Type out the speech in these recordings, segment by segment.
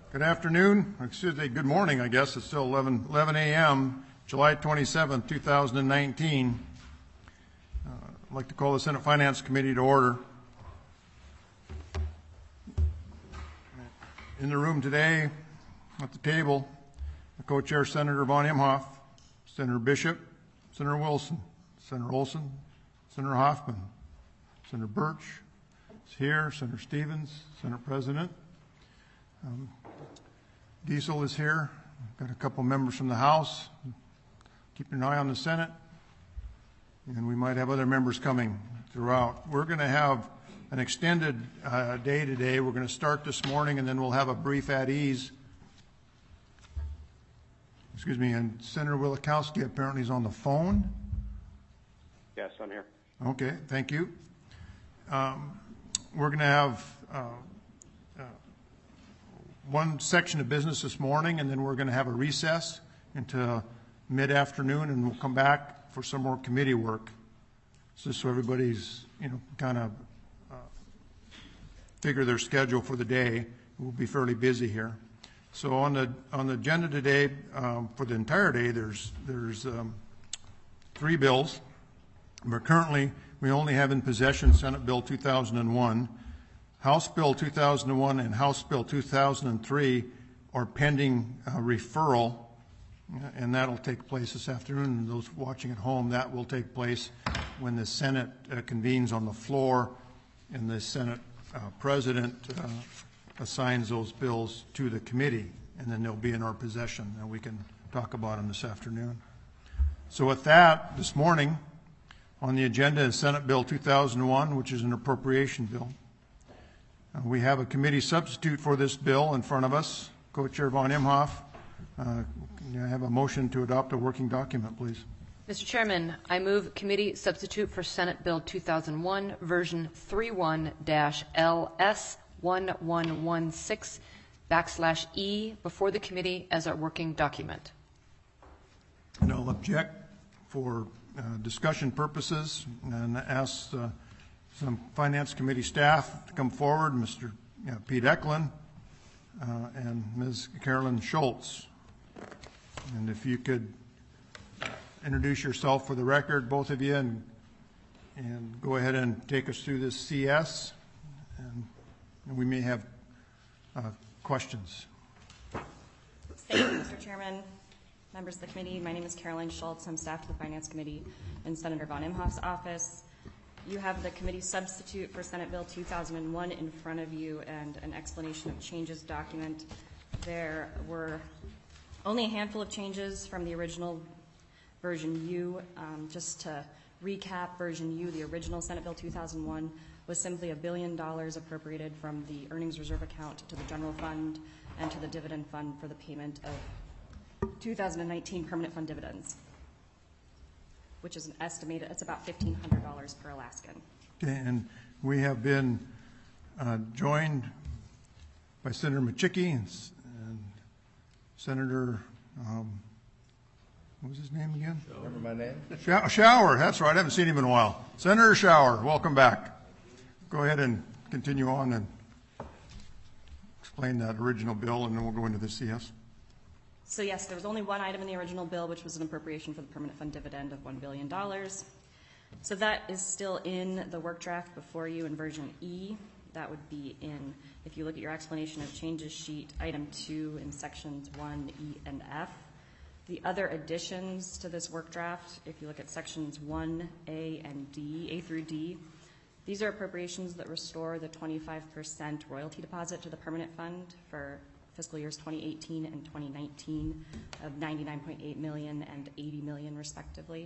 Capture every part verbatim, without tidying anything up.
Good afternoon, excuse me, good morning, I guess. It's still eleven a m, July twenty-seventh, two thousand nineteen. Uh, I'd like to call the Senate Finance Committee to order. In the room today, at the table, the co-chair Senator Von Imhoff, Senator Bishop, Senator Wilson, Senator Olson, Senator Hoffman, Senator Birch is here, Senator Stevens, Senate President. Um, Diesel is here. Got a couple members from the House. Keep an eye on the Senate. And we might have other members coming throughout. We're going to have an extended uh, day today. We're going to start this morning, and then we'll have a brief at ease. Excuse me, and Senator Wielechowski apparently is on the phone. Yes, I'm here. Okay, thank you. Um, we're going to have uh, uh, one section of business this morning, and then we're going to have a recess into mid-afternoon, and we'll come back for some more committee work. So just so everybody's, you know, kind of uh, figure their schedule for the day. We'll be fairly busy here. So on the on the agenda today, um, for the entire day, there's there's um, three bills. We're currently we only have in possession Senate Bill two thousand one. House Bill two thousand one and House Bill two thousand three are pending uh, referral, and that'll take place this afternoon. And those watching at home, that will take place when the Senate uh, convenes on the floor and the Senate uh, President uh, assigns those bills to the committee, and then they'll be in our possession, and we can talk about them this afternoon. So with that, this morning on the agenda is Senate Bill two thousand one, which is an appropriation bill. Uh, we have a committee substitute for this bill in front of us. Co-Chair Von Imhoff, uh, can I have a motion to adopt a working document, please? Mister Chairman, I move committee substitute for Senate Bill two thousand one, version thirty-one L S one one one six backslash E before the committee as a working document. And I'll object for uh, discussion purposes and ask uh, some Finance Committee staff to come forward, Mister You know, Pete Eklund uh, and Miz Carolyn Schultz. And if you could introduce yourself for the record, both of you, and, and go ahead and take us through this C S, and, and we may have uh, questions. Thank you, Mister Chairman. Members of the committee, my name is Carolyn Schultz. I'm staff to the Finance Committee in Senator Von Imhoff's office. You have the committee substitute for Senate Bill two thousand one in front of you and an explanation of changes document. There were only a handful of changes from the original version U. Um, just to recap, version U, the original Senate Bill two thousand one, was simply a billion dollars appropriated from the earnings reserve account to the general fund and to the dividend fund for the payment of two thousand nineteen permanent fund dividends, which is an estimated, it's about fifteen hundred dollars per Alaskan. Okay, and we have been uh, joined by Senator Machicki and, and Senator, um, what was his name again? Remember my name? Shower, Shower, that's right, I haven't seen him in a while. Senator Shower, welcome back. Go ahead and continue on and explain that original bill, and then we'll go into the C S. So yes, there was only one item in the original bill, which was an appropriation for the permanent fund dividend of one billion dollars. So that is still in the work draft before you in version E. That would be in, if you look at your explanation of changes sheet, item two in sections one, E, and F. The other additions to this work draft, if you look at sections one, A, and D, A through D, these are appropriations that restore the twenty-five percent royalty deposit to the permanent fund for fiscal years twenty eighteen and twenty nineteen of ninety-nine point eight million dollars and eighty million dollars respectively.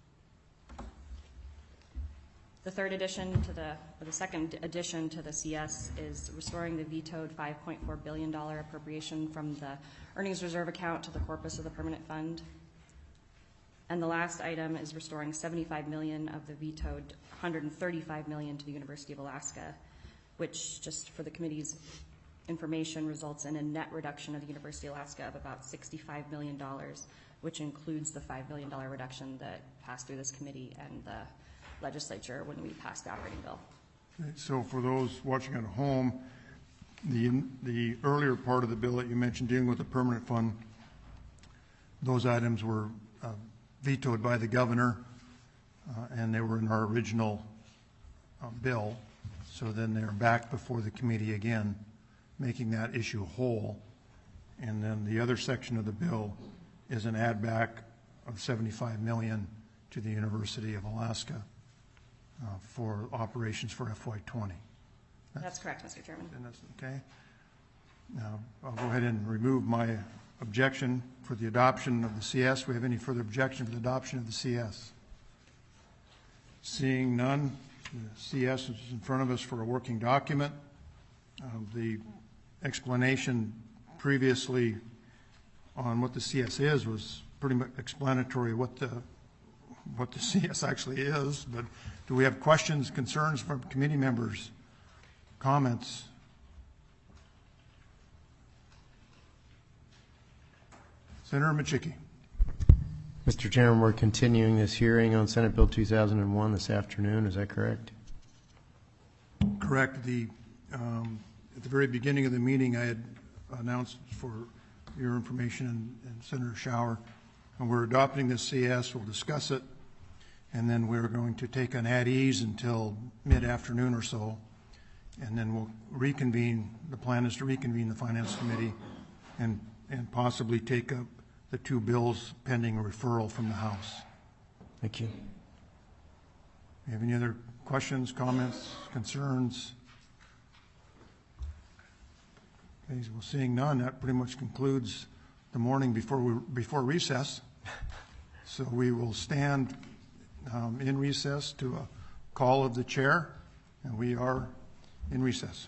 The third addition to the, or the second addition to the C S is restoring the vetoed five point four billion dollars appropriation from the earnings reserve account to the corpus of the permanent fund. And the last item is restoring seventy-five million dollars of the vetoed one hundred thirty-five million dollars to the University of Alaska, which, just for the committee's information, results in a net reduction of the University of Alaska of about sixty-five million dollars, which includes the five billion dollars reduction that passed through this committee and the legislature when we passed the operating bill. Okay, so for those watching at home, the, the earlier part of the bill that you mentioned dealing with the permanent fund, those items were uh, vetoed by the governor, uh, and they were in our original uh, bill. So then they're back before the committee again, making that issue whole. And then the other section of the bill is an add back of seventy-five million dollars to the University of Alaska uh, for operations for F Y twenty. That's correct, Mister Chairman. And that's okay. Now, I'll go ahead and remove my objection for the adoption of the C S. Do we have any further objection for the adoption of the C S? Seeing none, the C S is in front of us for a working document. Uh, the explanation previously on what the C S is was pretty much explanatory what the what the C S actually is. But do we have questions, concerns from committee members? Comments? Senator Machicki. Mister Chairman, we're continuing this hearing on Senate Bill two thousand one this afternoon. Is that correct? Correct. The, um, at the very beginning of the meeting, I had announced for your information and, and Senator Schauer, and we're adopting this C S. We'll discuss it, and then we're going to take an at ease until mid-afternoon or so, and then we'll reconvene. The plan is to reconvene the Finance Committee and, and possibly take up the two bills pending a referral from the House. Thank you. Do you have any other questions, comments, concerns? Okay, well, seeing none, that pretty much concludes the morning before we, before recess. So we will stand um, in recess to a call of the chair, and we are in recess.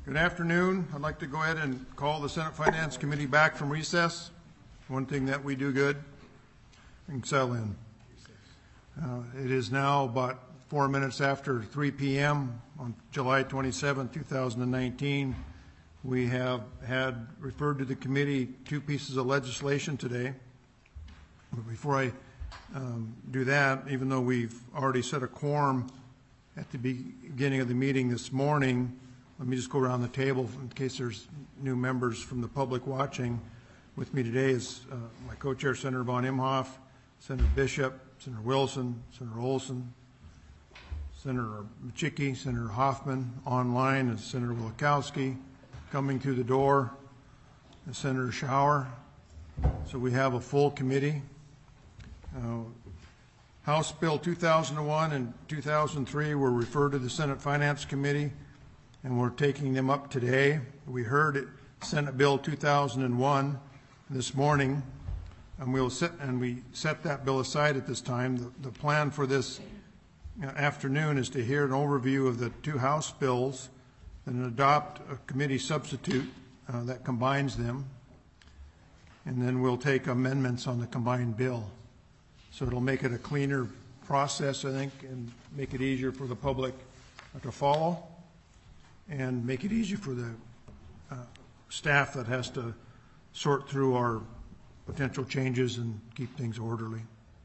Good afternoon. I'd like to go ahead and call the Senate Finance Committee back from recess. One thing that we do good, we can settle in. Uh, it is now about four minutes after three p m on July twenty-seventh, two thousand nineteen. We have had referred to the committee two pieces of legislation today. But before I um, do that, even though we've already set a quorum at the beginning of the meeting this morning, let me just go around the table in case there's new members from the public watching. With me today is uh, my co-chair, Senator Von Imhoff, Senator Bishop, Senator Wilson, Senator Olson, Senator Machicki, Senator Hoffman. Online is Senator Wielkowski. Coming through the door is Senator Schauer. So we have a full committee. Uh, House Bill two thousand one and two thousand three were referred to the Senate Finance Committee, and we're taking them up today. We heard it, Senate Bill two thousand one this morning, and we'll set and we set that bill aside at this time. The, the plan for this afternoon is to hear an overview of the two House bills and adopt a committee substitute uh, that combines them, and then we'll take amendments on the combined bill. So it'll make it a cleaner process, I think, and make it easier for the public to follow, and make it easier for the uh, staff that has to sort through our potential changes and keep things orderly.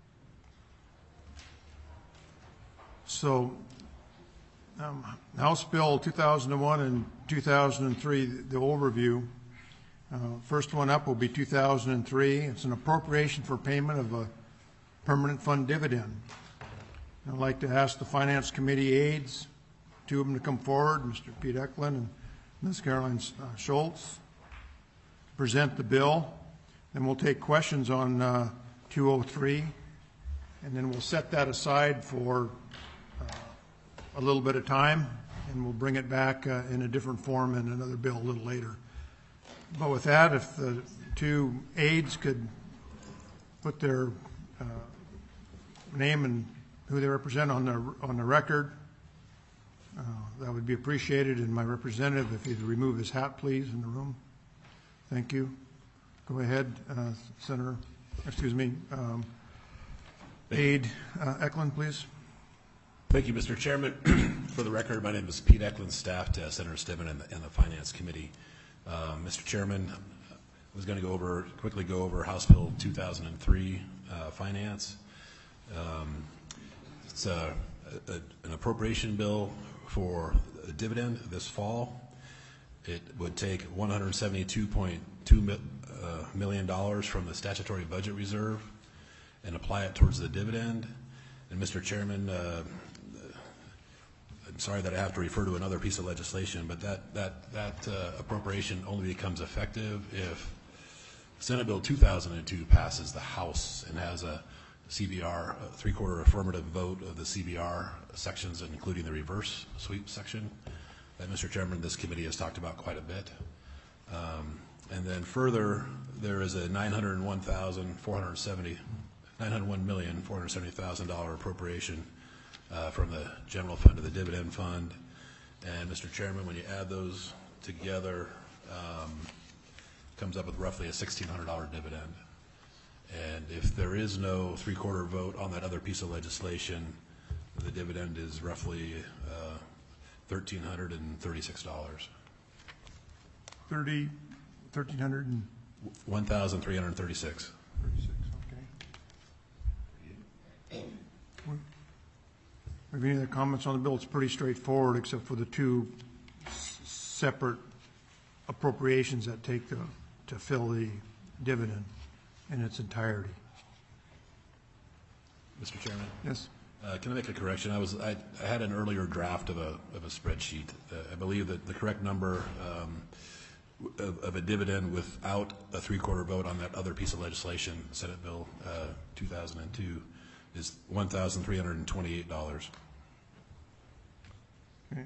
So um, House Bill two thousand one and two thousand three, the overview. Uh, first one up will be two thousand three. It's an appropriation for payment of a permanent fund dividend. I'd like to ask the Finance Committee aides, two of them to come forward, Mister Pete Eklund and Miz Caroline uh, Schultz, present the bill. Then we'll take questions on uh, two oh three, and then we'll set that aside for uh, a little bit of time, and we'll bring it back uh, in a different form in another bill a little later. But with that, if the two aides could put their uh, name and who they represent on the on the record, uh, that would be appreciated. And my representative, if he'd remove his hat, please, in the room. Thank you. Go ahead, uh, Senator. Excuse me, um, Aide uh, Eklund, please. Thank you, Mister Chairman. For the record, my name is Pete Eklund, staff to Senator Stiven and the, and the Finance Committee. Uh, Mister Chairman, I was going to go over quickly go over House Bill two thousand three uh, Finance. Um, it's a, a, an appropriation bill for a dividend this fall. It would take one hundred seventy-two point two million dollars from the statutory budget reserve and apply it towards the dividend. And Mister Chairman, uh, I'm sorry that I have to refer to another piece of legislation, but that that that uh, appropriation only becomes effective if Senate Bill two thousand two passes the House and has a C B R, a three-quarter affirmative vote of the C B R sections, including the reverse sweep section that Mister Chairman, this committee has talked about quite a bit. Um, and then further, there is a nine hundred one thousand four hundred seventy, nine hundred one million four hundred seventy thousand dollar appropriation uh, from the general fund to the dividend fund. And Mister Chairman, when you add those together, um, comes up with roughly a sixteen hundred dollar dividend. And if there is no three-quarter vote on that other piece of legislation, the dividend is roughly uh, one thousand three hundred thirty-six dollars. Thirty, thirteen hundred and one thousand three hundred thirty-six. thirty-six. Okay. Have any other comments on the bill? It's pretty straightforward, except for the two s- separate appropriations that take the to fill the dividend in its entirety. Mister Chairman? Yes. Uh, can I make a correction? I was I, I had an earlier draft of a of a spreadsheet. Uh, I believe that the correct number um, of, of a dividend without a three-quarter vote on that other piece of legislation, Senate Bill uh, two thousand two, is one thousand three hundred twenty-eight dollars. Okay.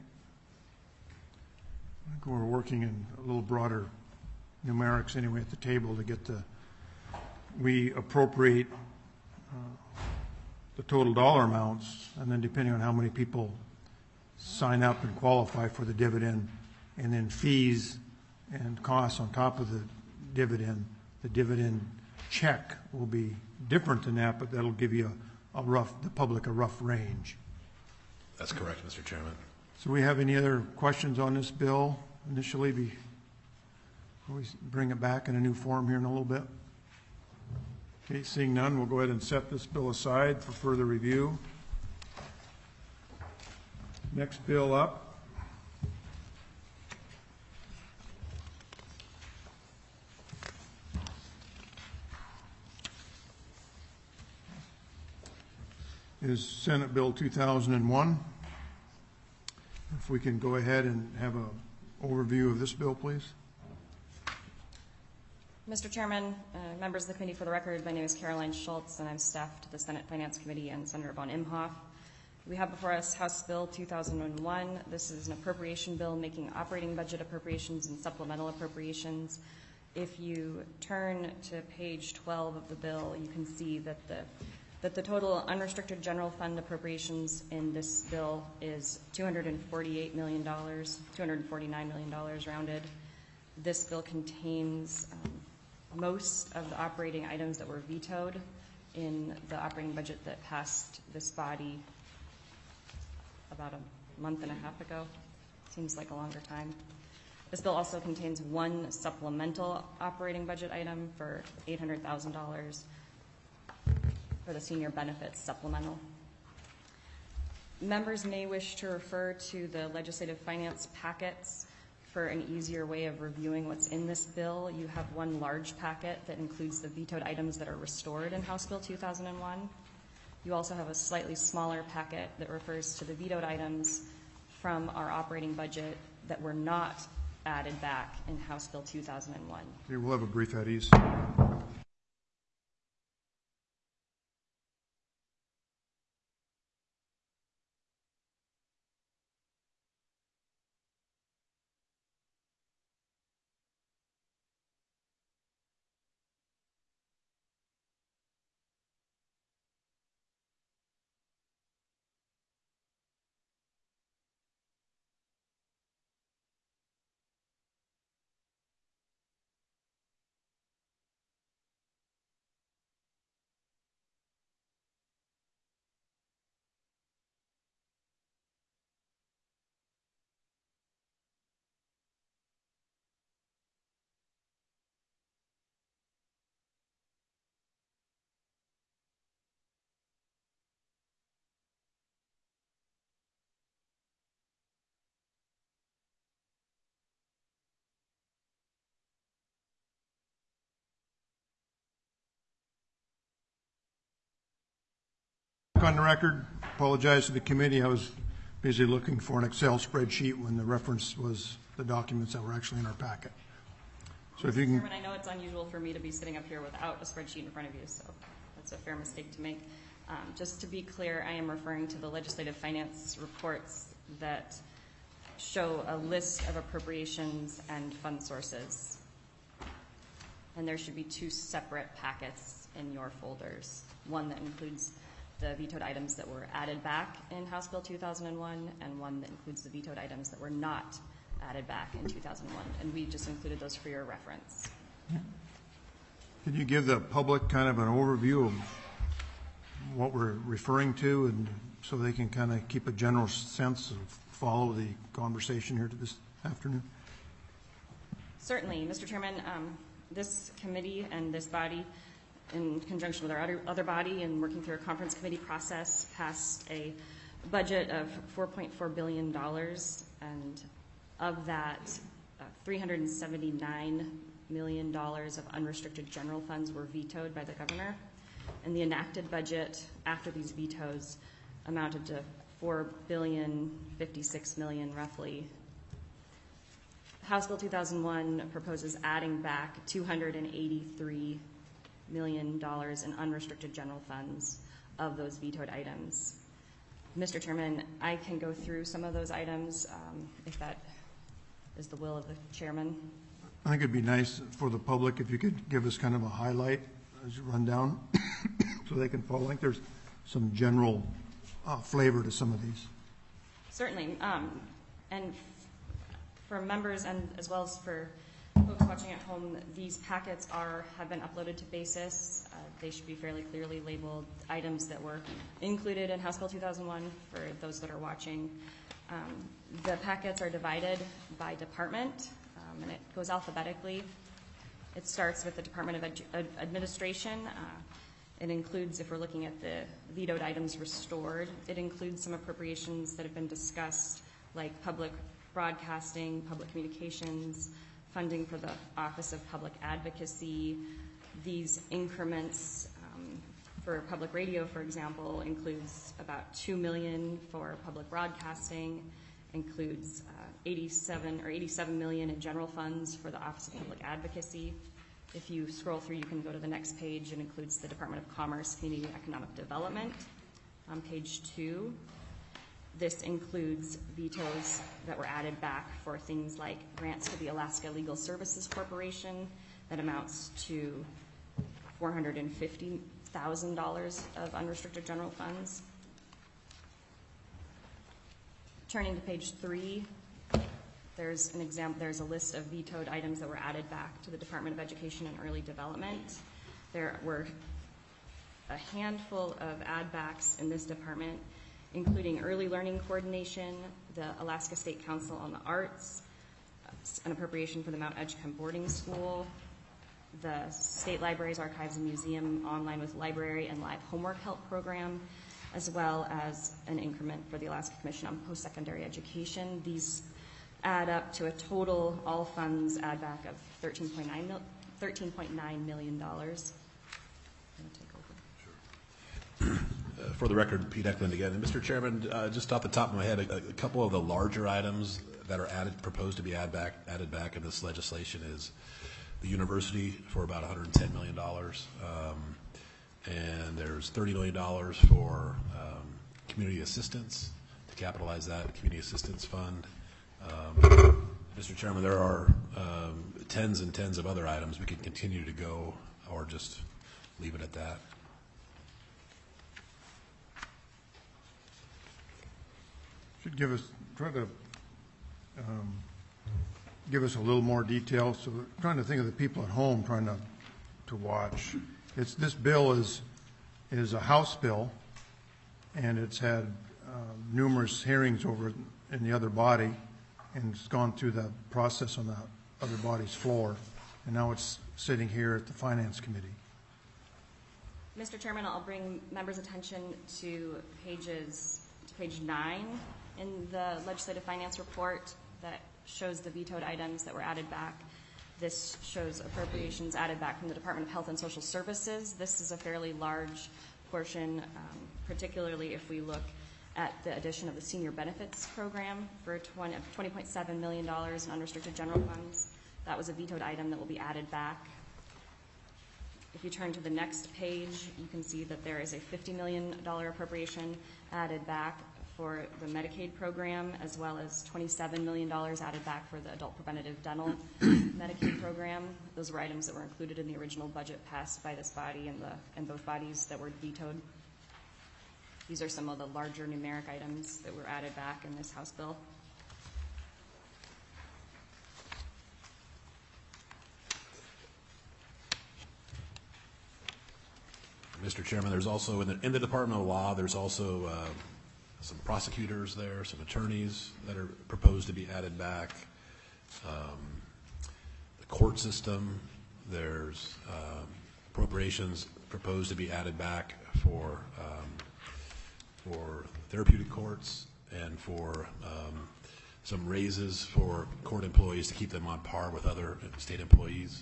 I think we're working in a little broader numerics anyway at the table to get the we appropriate uh, the total dollar amounts, and then depending on how many people sign up and qualify for the dividend, and then fees and costs on top of the dividend. The dividend check will be different than that, but that'll give you a, a rough, the public a rough range. That's correct, Mister Chairman. So we have any other questions on this bill initially? Before we bring it back in a new form here in a little bit. Okay, seeing none, we'll go ahead and set this bill aside for further review. Next bill up is Senate Bill two thousand one. If we can go ahead and have an overview of this bill, please. Mister Chairman, uh, members of the committee, for the record, my name is Caroline Schultz, and I'm staff to the Senate Finance Committee and Senator von Imhoff. We have before us House Bill two thousand one. This is an appropriation bill making operating budget appropriations and supplemental appropriations. If you turn to page twelve of the bill, you can see that the that the total unrestricted general fund appropriations in this bill is two hundred forty-eight million dollars, two hundred forty-nine million dollars rounded. This bill contains um, most of the operating items that were vetoed in the operating budget that passed this body about a month and a half ago. Seems like a longer time. This bill also contains one supplemental operating budget item for eight hundred thousand dollars for the senior benefits supplemental. Members may wish to refer to the legislative finance packets for an easier way of reviewing what's in this bill. You have one large packet that includes the vetoed items that are restored in House Bill two thousand one. You also have a slightly smaller packet that refers to the vetoed items from our operating budget that were not added back in House Bill two thousand one. Okay, we'll have a brief at ease. On the record, apologize to the committee. I was busy looking for an Excel spreadsheet when the reference was the documents that were actually in our packet. So if you can. Chairman, I know it's unusual for me to be sitting up here without a spreadsheet in front of you, so that's a fair mistake to make. Um, just to be clear, I am referring to the legislative finance reports that show a list of appropriations and fund sources. And there should be two separate packets in your folders. One that includes the vetoed items that were added back in House Bill two thousand one, and one that includes the vetoed items that were not added back in two thousand one. And we just included those for your reference. Can you give the public kind of an overview of what we're referring to, and so they can kind of keep a general sense of follow the conversation here to this afternoon? Certainly, Mister Chairman. Um, this committee and this body, in conjunction with our other, other body and working through a conference committee process, passed a budget of four point four billion dollars, and of that, uh, three hundred seventy-nine million dollars of unrestricted general funds were vetoed by the governor, and the enacted budget after these vetoes amounted to four billion fifty-six million roughly. House Bill two thousand one proposes adding back two hundred eighty-three million dollars in unrestricted general funds of those vetoed items. Mister Chairman, I can go through some of those items um, if that is the will of the chairman. I think it'd be nice for the public if you could give us kind of a highlight as you run down so they can follow. I think there's some general uh, flavor to some of these. Certainly. Um, and for members and as well as for folks watching at home, these packets are have been uploaded to Basis. Uh, they should be fairly clearly labeled items that were included in House Bill two thousand one for those that are watching. Um, the packets are divided by department, um, and it goes alphabetically. It starts with the Department of Edu- Ad- Administration. Uh, it includes, if we're looking at the vetoed items restored, it includes some appropriations that have been discussed, like public broadcasting, public communications, funding for the Office of Public Advocacy. These increments um, for public radio, for example, includes about two million dollars for public broadcasting, includes uh, eighty-seven or eighty-seven million dollars in general funds for the Office of Public Advocacy. If you scroll through, you can go to the next page. It includes the Department of Commerce, Community and Economic Development. On page two, this includes vetoes that were added back for things like grants to the Alaska Legal Services Corporation that amounts to four hundred fifty thousand dollars of unrestricted general funds. Turning to page three, there's an example, there's a list of vetoed items that were added back to the Department of Education and Early Development. There were a handful of add backs in this department, including early learning coordination, the Alaska State Council on the Arts, an appropriation for the Mount Edgecombe boarding school, the State Libraries, Archives, and Museum Online with Library and Live Homework Help program, as well as an increment for the Alaska Commission on Post-Secondary Education. These add up to a total all funds add back of thirteen point nine million dollars. Uh, For the record, Pete Eklund again. And Mister Chairman, uh, just off the top of my head, a, a couple of the larger items that are added, proposed to be add back, added back in this legislation is the university for about one hundred ten million dollars. Um, and there's thirty million dollars for um, community assistance, to capitalize that community assistance fund. Um, Mister Chairman, there are um, tens and tens of other items. We could continue to go or just leave it at that. Should give us, try to um, give us a little more detail. So we're trying to think of the people at home trying to to watch. It's this bill is is a House bill, and it's had uh, numerous hearings over in the other body, and it's gone through the process on the other body's floor, and now it's sitting here at the Finance Committee. Mister Chairman, I'll bring members' attention to pages to page nine in the legislative finance report that shows the vetoed items that were added back. This shows appropriations added back from the Department of Health and Social Services. This is a fairly large portion, um, particularly if we look at the addition of the senior benefits program for twenty point seven million dollars in unrestricted general funds. That was a vetoed item that will be added back. If you turn to the next page, you can see that there is a fifty million dollars appropriation added back for the Medicaid program, as well as twenty-seven million dollars added back for the adult preventative dental Medicaid program. Those were items that were included in the original budget passed by this body and the and both bodies that were vetoed. These are some of the larger numeric items that were added back in this House bill. Mister Chairman, there's also in the, in the Department of Law, there's also uh, some prosecutors there, some attorneys that are proposed to be added back. Um, the court system, there's um, appropriations proposed to be added back for um, for therapeutic courts and for um, some raises for court employees to keep them on par with other state employees.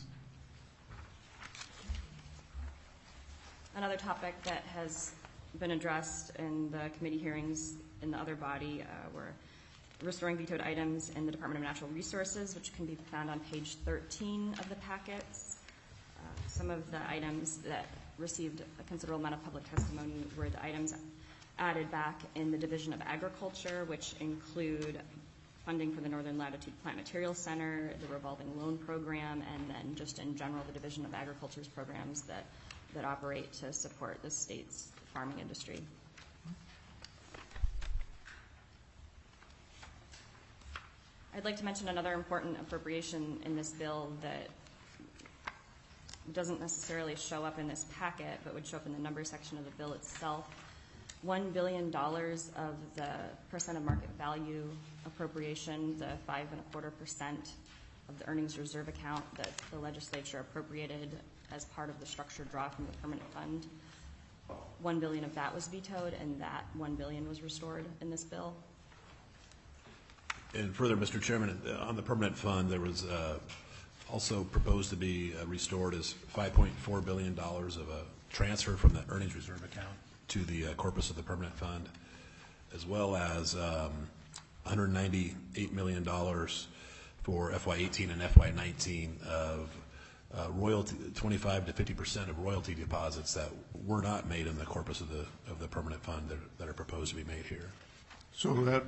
Another topic that has been addressed in the committee hearings in the other body uh, were restoring vetoed items in the Department of Natural Resources, which can be found on page thirteen of the packets. Uh, some of the items that received a considerable amount of public testimony were the items added back in the Division of Agriculture, which include funding for the Northern Latitude Plant Materials Center, the revolving loan program, and then just in general the Division of Agriculture's programs that that operate to support the state's farming industry. I'd like to mention another important appropriation in this bill that doesn't necessarily show up in this packet, but would show up in the number section of the bill itself. One billion dollars of the percent of market value appropriation, the five and a quarter percent of the earnings reserve account that the legislature appropriated as part of the structured draw from the permanent fund. One billion of that was vetoed, and that one billion was restored in this bill. And further, Mister Chairman, uh, on the permanent fund, there was uh, also proposed to be uh, restored as five point four billion dollars of a transfer from the earnings reserve account to the uh, corpus of the permanent fund, as well as um, one hundred ninety-eight million dollars for F Y eighteen and F Y nineteen of uh, royalty, twenty-five to fifty percent of royalty deposits that were not made in the corpus of the of the permanent fund that, that are proposed to be made here. So that,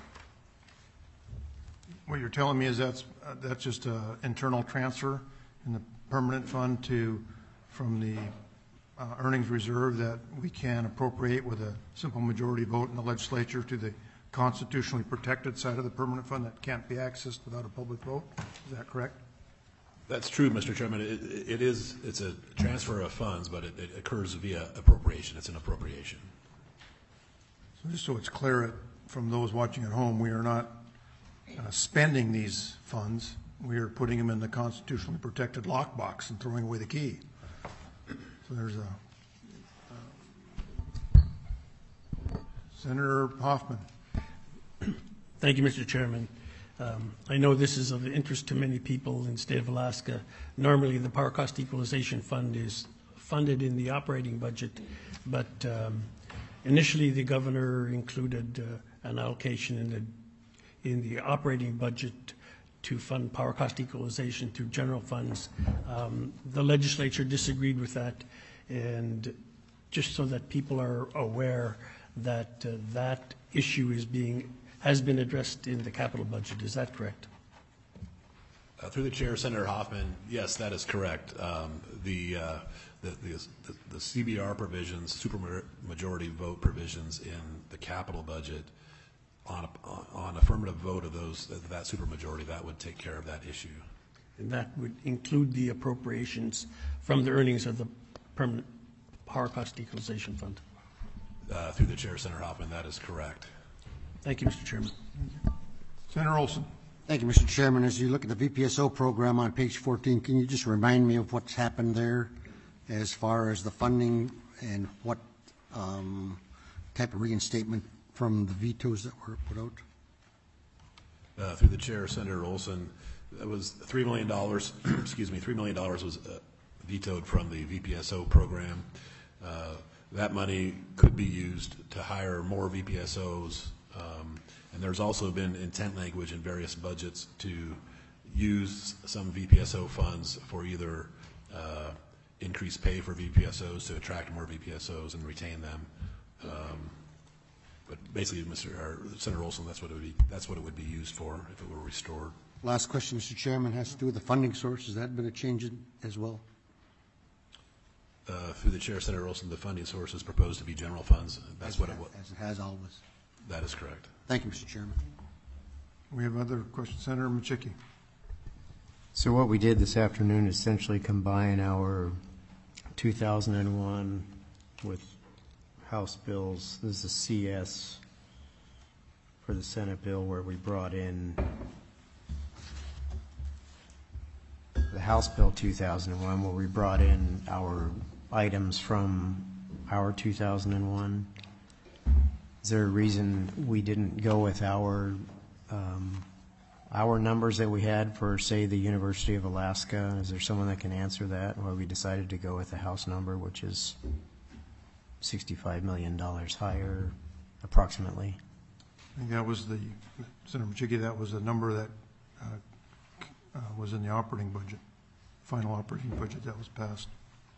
what you're telling me is that's, uh, that's just an internal transfer in the permanent fund to, from the uh, earnings reserve that we can appropriate with a simple majority vote in the legislature to the constitutionally protected side of the permanent fund that can't be accessed without a public vote? Is that correct? That's true, Mister Chairman. It, it is, it's a transfer of funds, but it, it occurs via appropriation. It's an appropriation. So just so it's clear from those watching at home, we are not uh, spending these funds. We are putting them in the constitutionally protected lockbox and throwing away the key. So there's a uh, Senator Hoffman. Thank you, Mister Chairman. Um, I know this is of interest to many people in the state of Alaska. Normally, the Power Cost Equalization Fund is funded in the operating budget, but um, initially the governor included uh, an allocation in the in the operating budget to fund power cost equalization through general funds. Um, the legislature disagreed with that, and just so that people are aware that uh, that issue is being has been addressed in the capital budget. Is that correct? Uh, through the chair, Senator Hoffman, yes, that is correct. Um, the, uh, the, the, the C B R provisions, supermajority vote provisions in the capital budget, on, a, on affirmative vote of those that supermajority, that would take care of that issue. And that would include the appropriations from the earnings of the permanent power cost equalization fund. Uh, through the chair, Senator Hoffman, that is correct. Thank you, Mister Chairman. Senator Olson. Thank you, Mister Chairman. As you look at the V P S O program on page fourteen, can you just remind me of what's happened there as far as the funding and what um, type of reinstatement from the vetoes that were put out? Uh, through the chair, Senator Olson, that was three million dollars, excuse me, three million dollars was uh, vetoed from the V P S O program. Uh, that money could be used to hire more V P S Os. Um, and there's also been intent language in various budgets to use some V P S O funds for either uh, increased pay for V P S Os to attract more V P S Os and retain them. Um, but basically, Mister or Senator Olson, that's what it would be. That's what it would be used for if it were restored. Last question, Mister Chairman, has to do with the funding source. Has that been a change in, as well? Uh, through the chair, Senator Olson, the funding source is proposed to be general funds. That's as what it, it was. As it has always. That is correct. Thank you, Mister Chairman. We have other questions. Senator Machicki. So what we did this afternoon is essentially combine our two thousand one with House bills. This is a C S for the Senate bill where we brought in the House Bill two thousand one where we brought in our items from our two thousand one. Is there a reason we didn't go with our um, our numbers that we had for, say, the University of Alaska? Is there someone that can answer that? Why we decided to go with the House number, which is sixty-five million dollars higher, approximately? I think that was the, Senator Machicki, that was the number that uh, uh, was in the operating budget, final operating budget that was passed.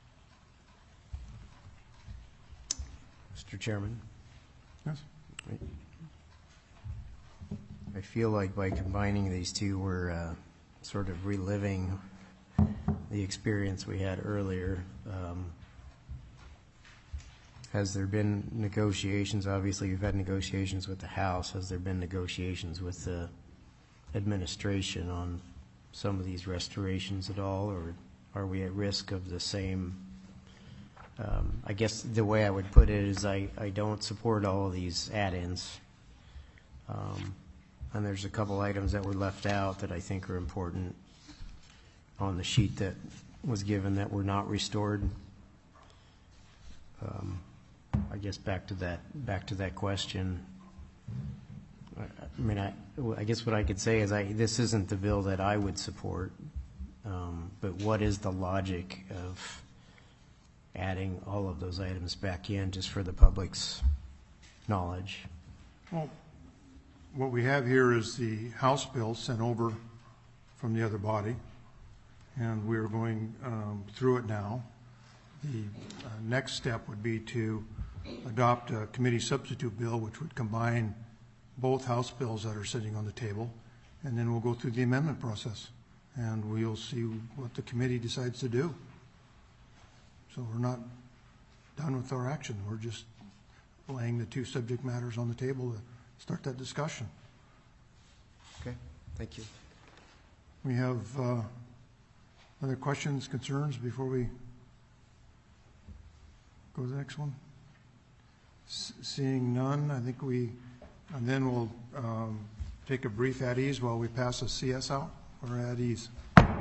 Mister Chairman? Yes. I feel like by combining these two, we're uh, sort of reliving the experience we had earlier. Um, has there been negotiations? Obviously, we've had negotiations with the House. Has there been negotiations with the administration on some of these restorations at all, or are we at risk of the same? Um, I guess the way I would put it is I, I don't support all of these add-ins. Um, and there's a couple items that were left out that I think are important on the sheet that was given that were not restored. Um, I guess back to that back to that question. I, I mean, I, I guess what I could say is I this isn't the bill that I would support, um, but what is the logic of adding all of those items back in just for the public's knowledge? Well, what we have here is the House bill sent over from the other body, and we're going um, through it now. The uh, next step would be to adopt a committee substitute bill, which would combine both House bills that are sitting on the table, and then we'll go through the amendment process, and we'll see what the committee decides to do. So we're not done with our action. We're just laying the two subject matters on the table to start that discussion. Okay, thank you. We have uh, other questions, concerns before we go to the next one? S seeing none, I think we, and then we'll um, take a brief at ease while we pass the C S out, or at ease.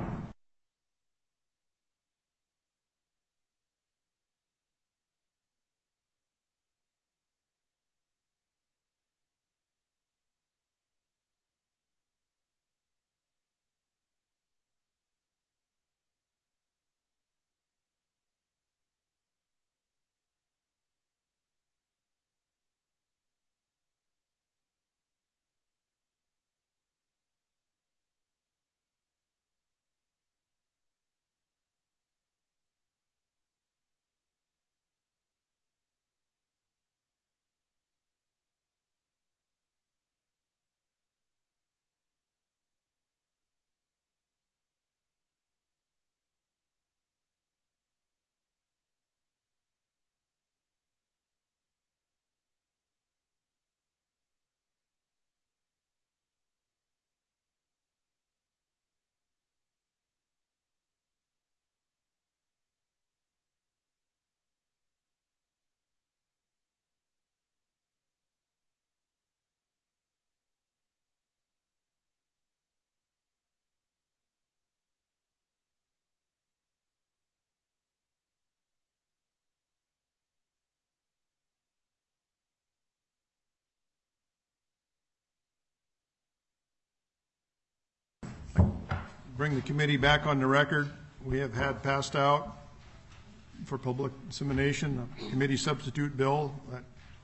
Bring the committee back on the record. We have had passed out for public dissemination a committee substitute bill. That,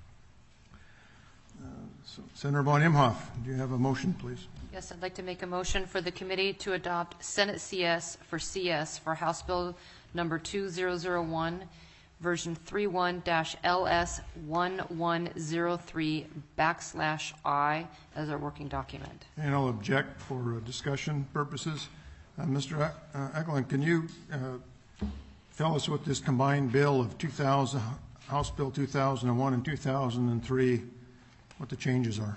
uh, so Senator Von Imhoff, do you have a motion, please? Yes, I'd like to make a motion for the committee to adopt Senate C S for C S for House Bill number two thousand one, version thirty-one dash L S one one zero three backslash I as our working document. And I'll object for uh, discussion purposes. Uh, Mister E- uh, Eklund, can you uh, tell us what this combined bill of two thousand, House Bill two thousand one and two thousand three, what the changes are?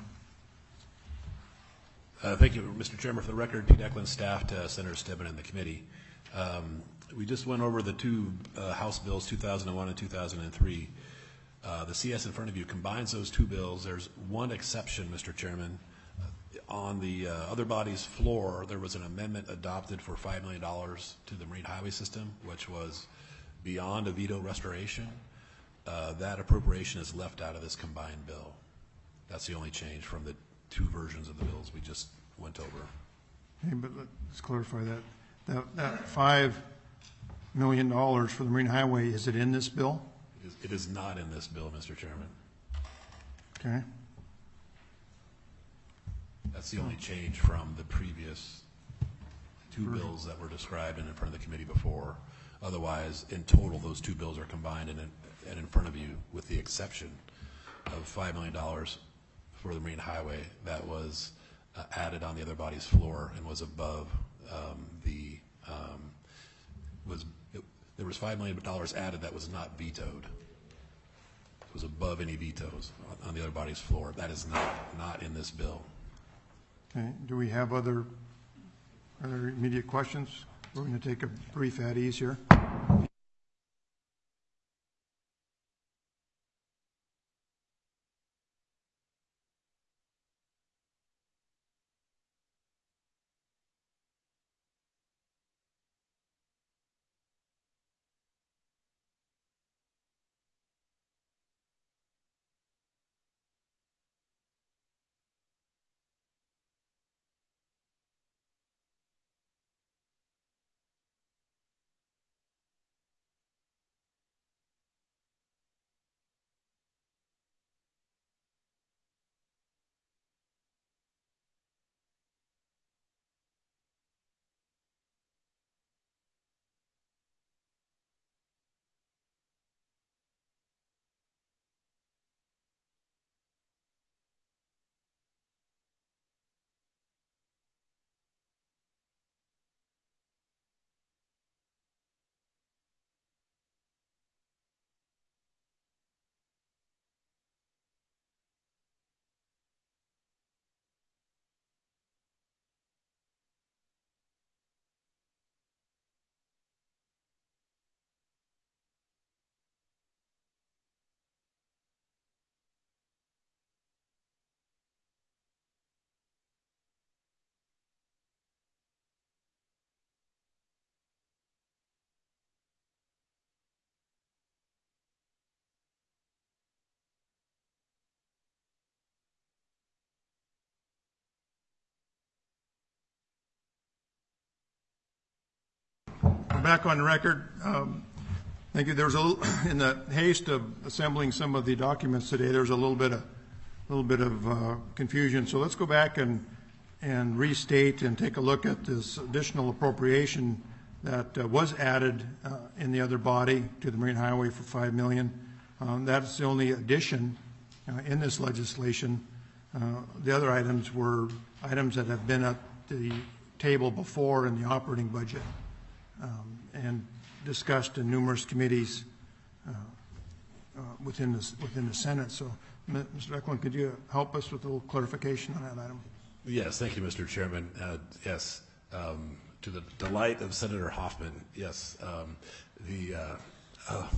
Uh, thank you, Mister Chairman. For the record, Pete Eklund, staff to Senator Stebbin and the committee. Um, we just went over the two uh, House bills, two thousand one and two thousand three. Uh, the C S in front of you combines those two bills. There's one exception, Mister Chairman. On the uh, other body's floor, there was an amendment adopted for five million dollars to the Marine Highway System, which was beyond a veto restoration. Uh, that appropriation is left out of this combined bill. That's the only change from the two versions of the bills we just went over. Okay, but let's clarify that. That, that five million dollars for the Marine Highway, is it in this bill? It is, it is not in this bill, Mister Chairman. Okay. That's the only change from the previous two bills that were described and in front of the committee before. Otherwise, in total, those two bills are combined and in, and in front of you, with the exception of five million dollars for the Marine Highway that was uh, added on the other body's floor and was above um, the, um, was it, there was five million dollars added that was not vetoed. It was above any vetoes on, on the other body's floor. That is not, not in this bill. Okay, do we have other, other immediate questions? We're going to take a brief at ease here. We're back on record. Um, thank you. There was a little, in the haste of assembling some of the documents today, there was a little bit of, little bit of uh, confusion. So let's go back and and restate and take a look at this additional appropriation that uh, was added uh, in the other body to the Marine Highway for five million dollars. Um, that's the only addition uh, in this legislation. Uh, the other items were items that have been at the table before in the operating budget. Um, and discussed in numerous committees uh, uh, within the within the Senate. So, Mister Eklund, could you help us with a little clarification on that item? Yes, thank you, Mister Chairman. Uh, yes, um, to the delight of Senator Hoffman. Yes, um, the uh, uh,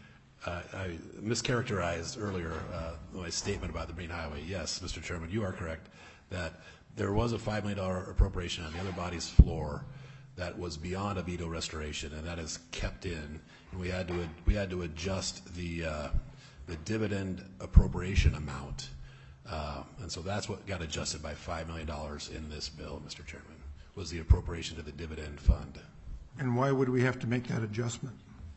uh, I mischaracterized earlier uh, my statement about the Marine Highway. Yes, Mister Chairman, you are correct that there was a five million dollar appropriation on the other body's floor that was beyond a veto restoration, and that is kept in. And we had to we had to adjust the uh, the dividend appropriation amount, uh, and so that's what got adjusted by five million dollars in this bill, Mister Chairman, was the appropriation to the dividend fund. And why would we have to make that adjustment?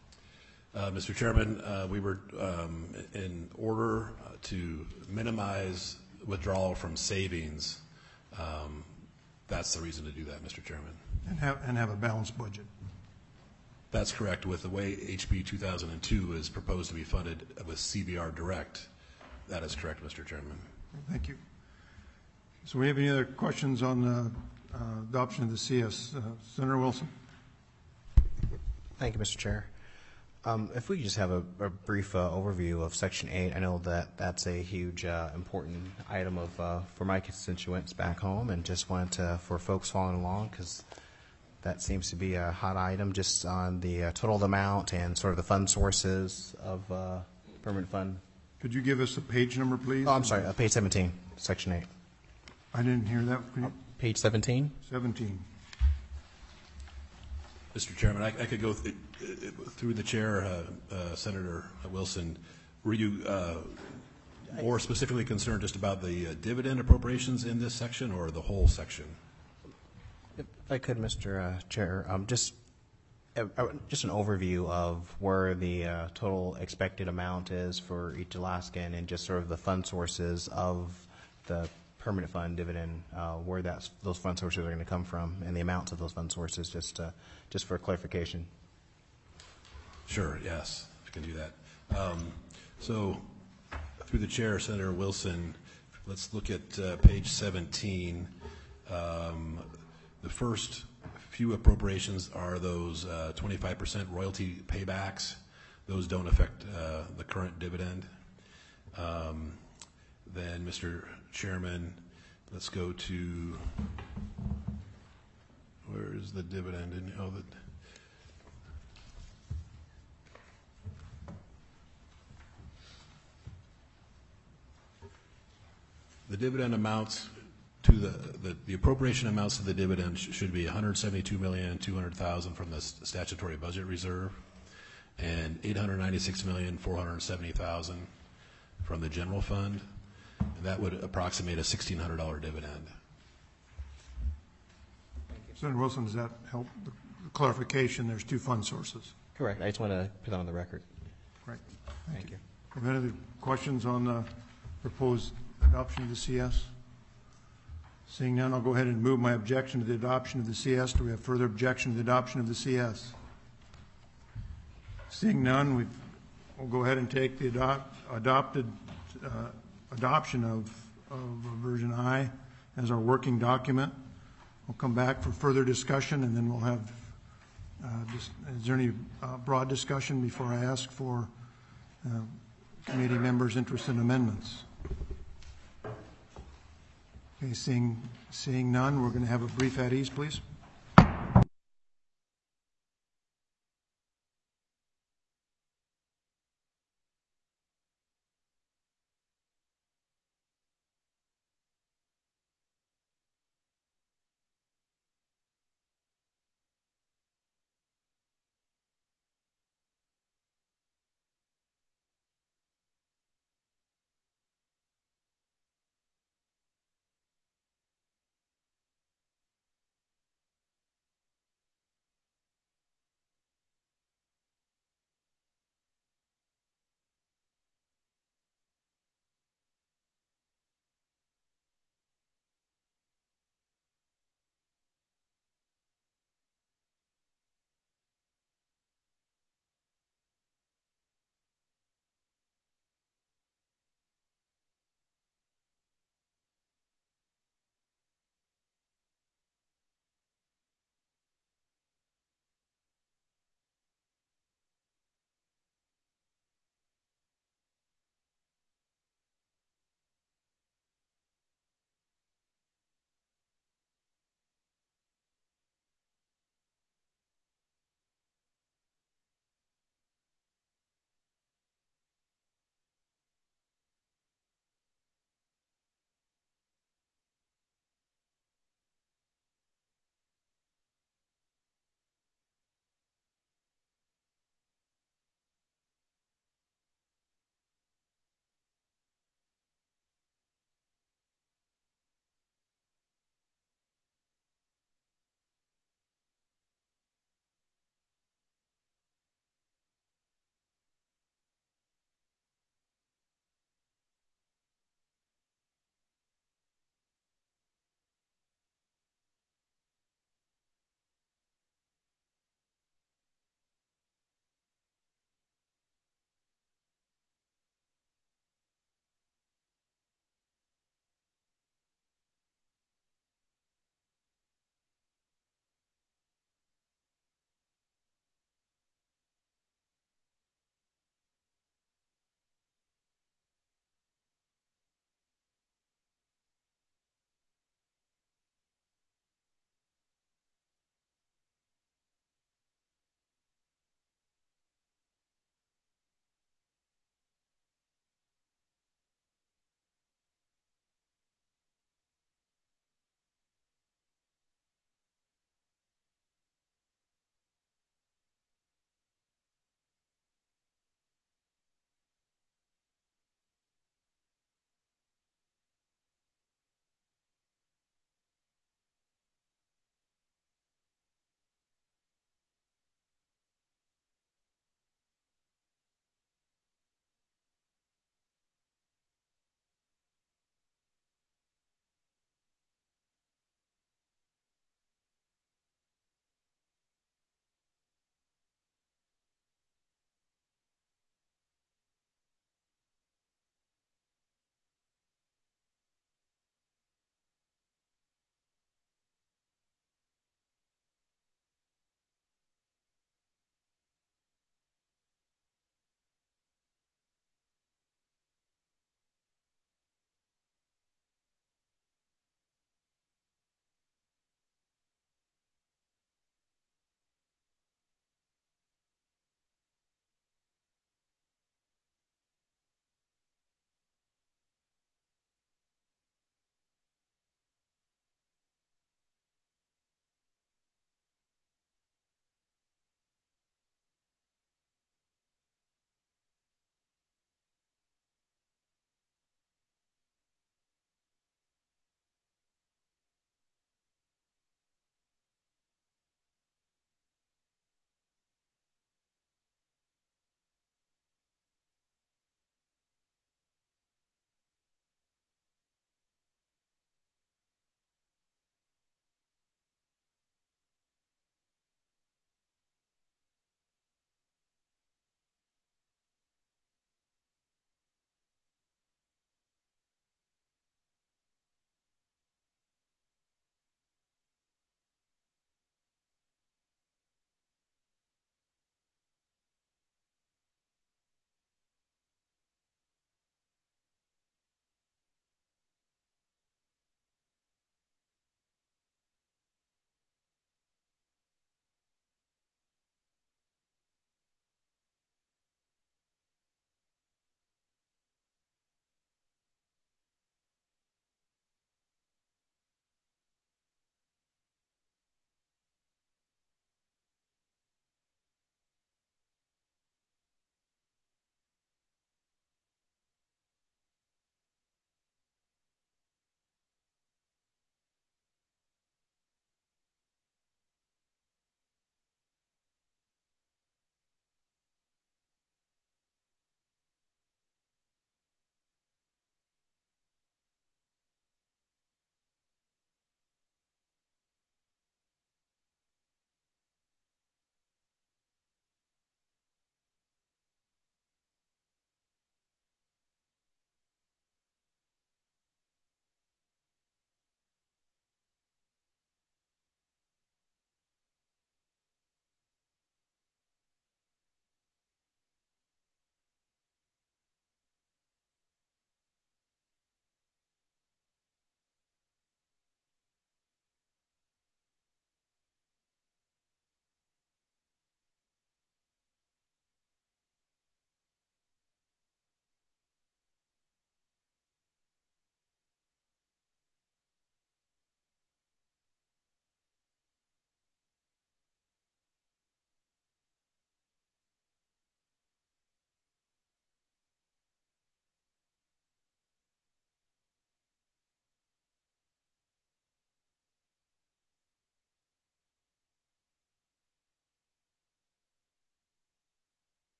Uh, Mister Chairman, uh, we were um, in order to minimize withdrawal from savings. Um, that's the reason to do that, Mister Chairman. And have, and have a balanced budget. That's correct. With the way H B two thousand two is proposed to be funded with C B R Direct, that is correct, Mister Chairman. Thank you. So we have any other questions on the uh, adoption of the C S? Uh, Senator Wilson. Thank you, Mister Chair. Um, if we could just have a, a brief uh, overview of Section eight. I know that that's a huge, uh, important item of uh, for my constituents back home, and just wanted to, for folks following along, because that seems to be a hot item, just on the uh, total amount and sort of the fund sources of uh, permanent fund. Could you give us a page number, please? Oh, I'm sorry, uh, page seventeen, Section eight. I didn't hear that. Could you? Page seventeen? seventeen. Mister Chairman, I, I could go th through the chair, uh, uh, Senator Wilson. Were you uh, more specifically concerned just about the uh, dividend appropriations in this section, or the whole section? If I could, Mister Uh, Chair, um, just uh, uh, just an overview of where the uh, total expected amount is for each Alaskan, and just sort of the fund sources of the permanent fund dividend, uh, where that's, those fund sources are going to come from, and the amounts of those fund sources, just uh, just for clarification. Sure, yes, I can do that. Um, so, through the chair, Senator Wilson, let's look at uh, page seventeen. Um, the first few appropriations are those uh, twenty-five percent royalty paybacks. Those don't affect uh, the current dividend. Um, then, Mister Chairman, let's go to, where is the dividend? In, oh, the, the dividend amounts to the, the, the appropriation amounts to the dividend sh- should be one hundred seventy-two million two hundred thousand from the s- statutory budget reserve and eight hundred ninety-six million four hundred seventy thousand from the general fund. And that would approximate a sixteen hundred dollar dividend. Senator Wilson, does that help? The clarification, there's two fund sources. Correct. I just want to put that on the record. Right. Thank you. Are there any other questions on the proposed adoption of the C S? Seeing none, I'll go ahead and move my objection to the adoption of the C S. Do we have further objection to the adoption of the C S? Seeing none, we will go ahead and take the adopt, adopted uh, adoption of, of version I as our working document. We'll come back for further discussion, and then we'll have, uh, just, is there any uh, broad discussion before I ask for uh, committee members' interest in amendments? Okay, seeing, seeing none, we're going to have a brief at ease, please.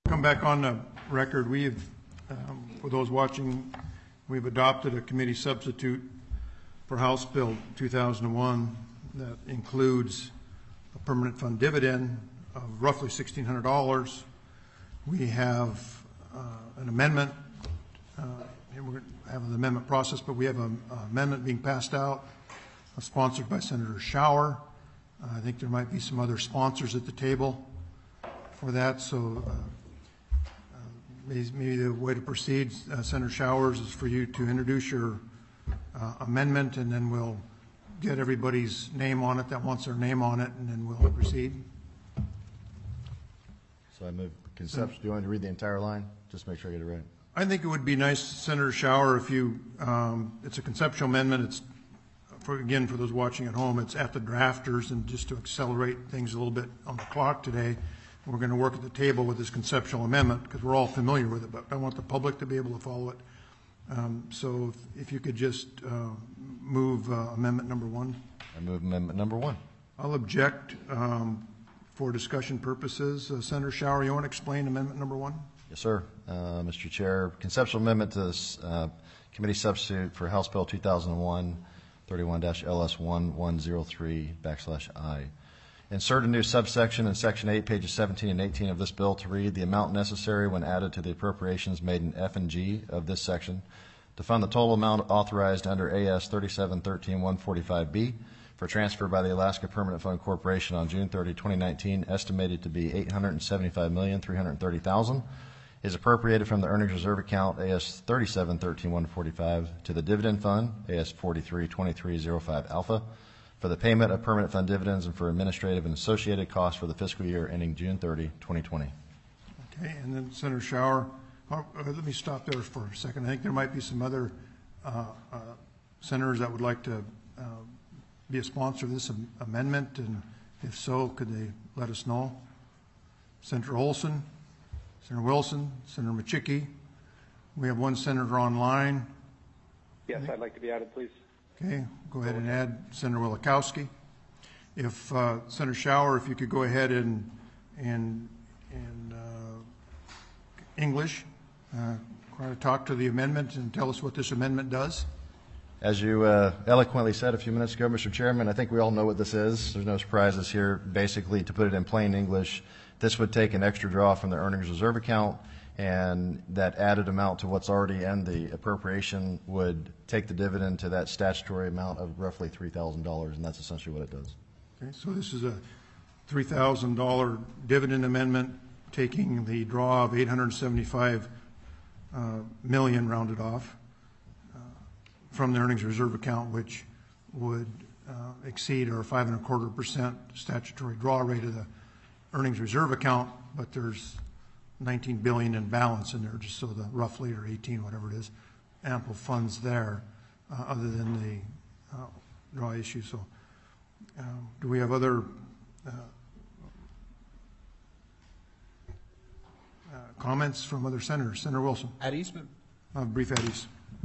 come back on the record. We have, um, for those watching, we've adopted a committee substitute for House Bill two thousand one that includes a permanent fund dividend of roughly sixteen hundred dollars. We have uh, an amendment, uh, and we're going to have an amendment process, but we have an amendment being passed out, uh, sponsored by Senator Schauer. Uh, I think there might be some other sponsors at the table for that, so uh, uh, maybe, maybe the way to proceed, uh, Senator Schauer, is for you to introduce your uh, amendment, and then we'll get everybody's name on it that wants their name on it, and then we'll proceed. So I move conceptual. Do you want me to read the entire line? Just make sure I get it right. I think it would be nice, Senator Schauer, if you, um, it's a conceptual amendment. It's, for again, for those watching at home, it's at the drafters, and just to accelerate things a little bit on the clock today, we're going to work at the table with this conceptual amendment because we're all familiar with it, but I want the public to be able to follow it. Um, so if, if you could just uh, move uh, amendment number one. I move amendment number one. I'll object um, for discussion purposes. Uh, Senator Schauer, you want to explain amendment number one? Yes, sir. Uh, Mister Chair, conceptual amendment to this uh, committee substitute for House Bill two thousand one, thirty-one L S one one zero three backslash I. Insert a new subsection in Section eight, pages seventeen and eighteen of this bill to read the amount necessary when added to the appropriations made in F and G of this section to fund the total amount authorized under A S thirty-seven thirteen one forty-five B for transfer by the Alaska Permanent Fund Corporation on June thirtieth, twenty nineteen, estimated to be eight hundred seventy-five million three hundred thirty thousand dollars, is appropriated from the earnings reserve account A S thirty-seven thirteen one forty-five to the dividend fund A S forty-three twenty-three oh five alpha for the payment of permanent fund dividends and for administrative and associated costs for the fiscal year ending June thirtieth, twenty twenty. Okay, and then Senator Schauer, uh, let me stop there for a second. I think there might be some other uh, uh, senators that would like to uh, be a sponsor of this am- amendment, and if so, could they let us know? Senator Olson, Senator Wilson, Senator Machicki. We have one senator online. Yes, I'd like to be added, please. Okay, go ahead and add Senator Wielechowski. If uh, Senator Schauer, if you could go ahead and in in uh, English, uh, try to talk to the amendment and tell us what this amendment does. As you uh, eloquently said a few minutes ago, Mister Chairman, I think we all know what this is. There's no surprises here. Basically, to put it in plain English, this would take an extra draw from the earnings reserve account, and that added amount to what's already in the appropriation would take the dividend to that statutory amount of roughly three thousand dollars, and that's essentially what it does. Okay, so this is a three thousand dollars dividend amendment, taking the draw of eight hundred seventy-five uh, million rounded off uh, from the earnings reserve account, which would uh, exceed our five and a quarter percent statutory draw rate of the earnings reserve account, but there's nineteen billion dollars in balance in there, just so the roughly, or eighteen, whatever it is, ample funds there, uh, other than the uh, draw issue. So, um, do we have other uh, uh, comments from other senators? Senator Wilson. At Eastman. Uh, brief eddies.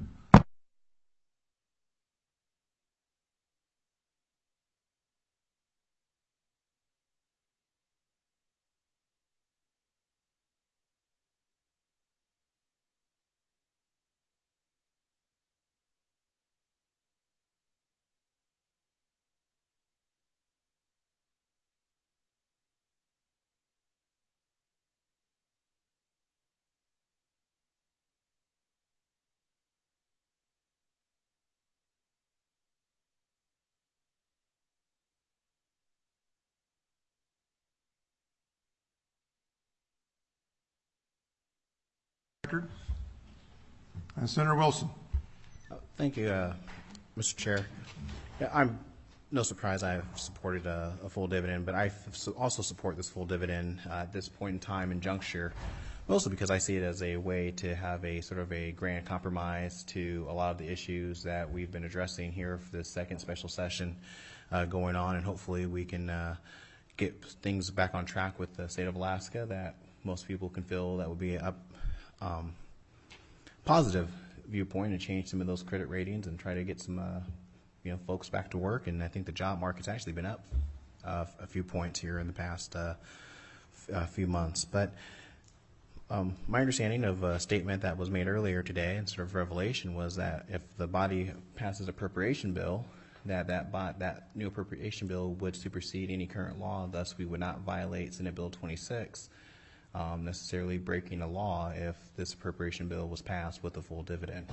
And Senator Wilson. Thank you, uh, Mister Chair. Yeah, I'm no surprise I've supported a, a full dividend, but I also support this full dividend uh, at this point in time and juncture, mostly because I see it as a way to have a sort of a grand compromise to a lot of the issues that we've been addressing here for this second special session uh, going on, and hopefully we can uh, get things back on track with the state of Alaska that most people can feel that would be a um, positive viewpoint, and change some of those credit ratings and try to get some uh, you know, folks back to work. And I think the job market's actually been up uh, a few points here in the past uh, f- uh, few months. But Um, my understanding of a statement that was made earlier today, and sort of revelation, was that if the body passes appropriation bill, that that, bo- that new appropriation bill would supersede any current law. Thus, we would not violate Senate Bill twenty-six, um, necessarily breaking a law if this appropriation bill was passed with a full dividend.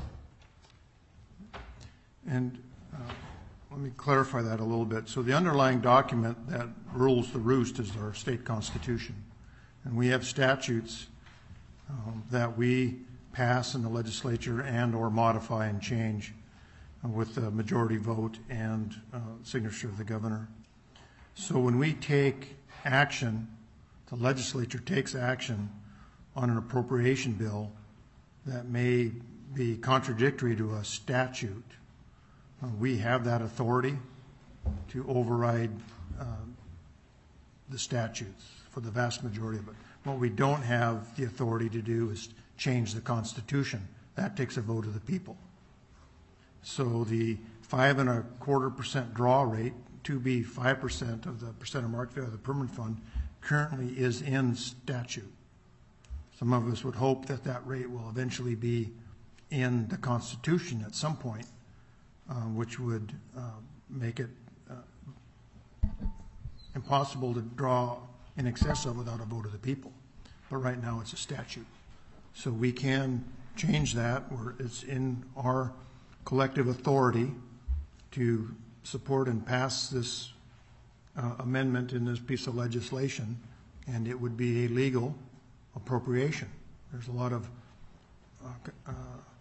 And uh, let me clarify that a little bit. So the underlying document that rules the roost is our state constitution. And we have statutes um, that we pass in the legislature and or modify and change uh, with a majority vote and uh, signature of the governor. So when we take action, the legislature takes action on an appropriation bill that may be contradictory to a statute, uh, we have that authority to override uh, the statutes for the vast majority of it. What we don't have the authority to do is change the Constitution. That takes a vote of the people. So the five and a quarter percent draw rate, to be five percent of the percent of market value of the permanent fund, currently is in statute. Some of us would hope that that rate will eventually be in the Constitution at some point, uh, which would uh, make it uh, impossible to draw in excess of without a vote of the people. But right now it's a statute. So we can change that, where it's in our collective authority to support and pass this uh, amendment in this piece of legislation, and it would be a legal appropriation. There's a lot of, uh, uh,